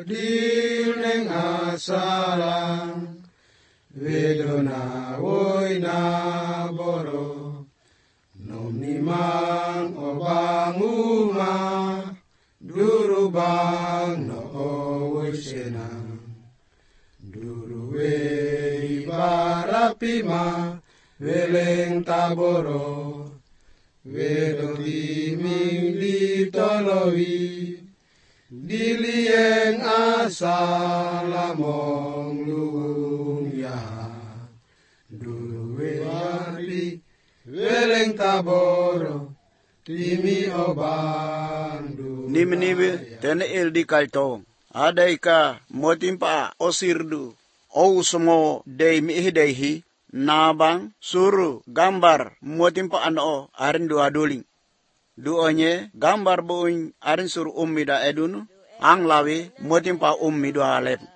dil neng asalang wedona woina boro nom ni mang obang uma durubang no owoi senang duruwe barapima weleng taboro wedo timing di tolowi dilieng asalamong luung ya duruwe wari weleng taboro timi obang Nimenibe tene el di kalto adaika motimpa osirdu ou sumo dei mihidehi nabang suru gambar motimpa ano arindu aduling duonye gambar buin arin suru ummi da edunu ang lawi motimpa ummi do alep